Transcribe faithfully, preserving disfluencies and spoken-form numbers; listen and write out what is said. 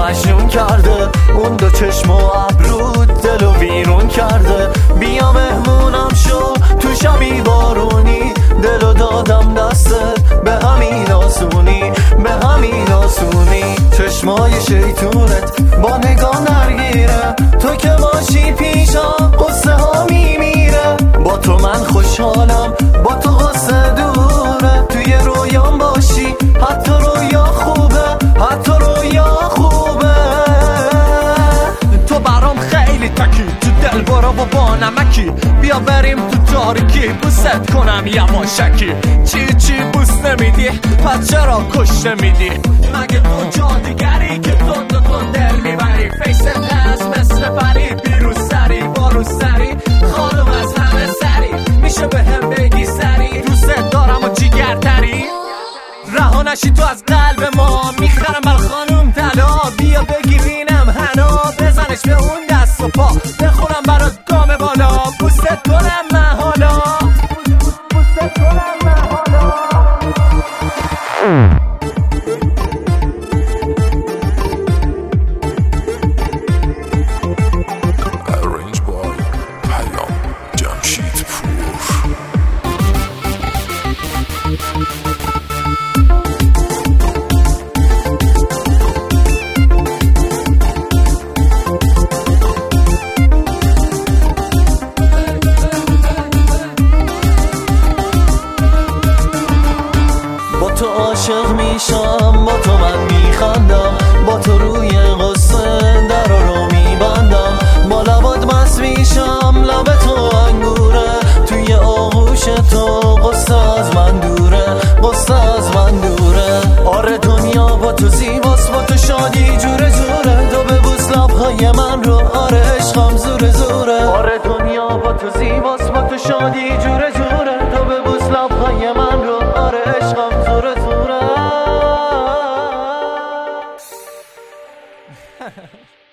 مجنون کرده، اون دو چشم و ابرود دلو ویرون کرده. بیا مهمونم شو تو شبی بارونی، دلو دادم دستت به همین آسونی، به همین آسونی. چشمای شیطونت با نگاه نرگیره، تو که باشی پیشم قصه ها میمیره. با تو من خوشحالم، با تو قصه دوره. توی رویام باشی حتی رویا خوبه، حتی رویا خوبه. تو برام خیلی تکی، تو دل برو و با نمکی. بیا بریم تو تاریکی، بوست کنم یواشکی. چی چی بوست نمیدی، پس چرا کشته میدی؟ مگه تو جادیگری که تند و تند دل میبری؟ فیست هست مثل پری، بیروز سری باروز سری، خانم از همه سری. میشه به هم بگی سری دوست دارم و جیگر تری؟ رها نشی تو از قلب ما، میخرم بر خانوم طلا. بیا بگیرینم حنا، بزنش به اون دست و پا. بخورم برات گام بالا، بوست کنم من حالا، بوست کنم من حالا. تو عاشق میشم، با تو من میخندم، با تو روی قصه در رو میبندم. با لبات مست میشم، لب تو انگوره، توی آغوش تو قصه از من دوره، قصه از من دوره. آره دنیا با تو زیباست، با تو شادی جوره جوره. تو ببوس لبهای من رو، آره عشقم زوره زوره. آره دنیا با تو زیباست، با تو شادی جوره جوره. تو ببوس لبهای من رو، آره عشقم زوره زوره.